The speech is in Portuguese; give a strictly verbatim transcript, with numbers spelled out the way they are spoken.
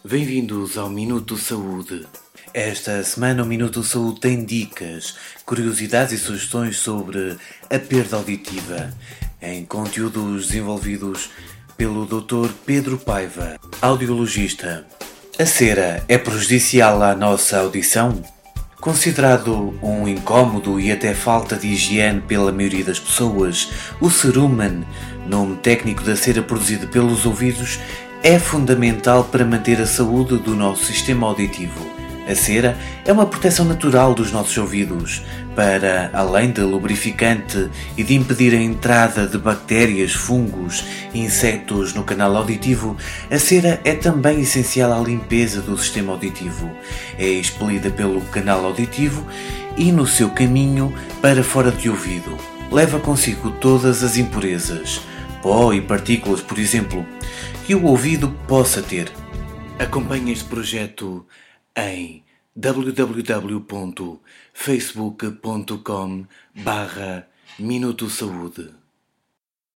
Bem-vindos ao Minuto Saúde. Esta semana o Minuto Saúde tem dicas, curiosidades e sugestões sobre a perda auditiva, em conteúdos desenvolvidos pelo doutor Pedro Paiva, audiologista. A cera é prejudicial à nossa audição? Considerado um incómodo e até falta de higiene pela maioria das pessoas, o cerumen, nome técnico da cera produzida pelos ouvidos, é fundamental para manter a saúde do nosso sistema auditivo. A cera é uma proteção natural dos nossos ouvidos, para, além de lubrificante e de impedir a entrada de bactérias, fungos e insetos no canal auditivo, a cera é também essencial à limpeza do sistema auditivo. É expelida pelo canal auditivo e, no seu caminho para fora de ouvido, leva consigo todas as impurezas, pó e partículas, por exemplo, que o ouvido possa ter. Acompanhe este projeto em w w w ponto facebook ponto com barra Minuto Saúde.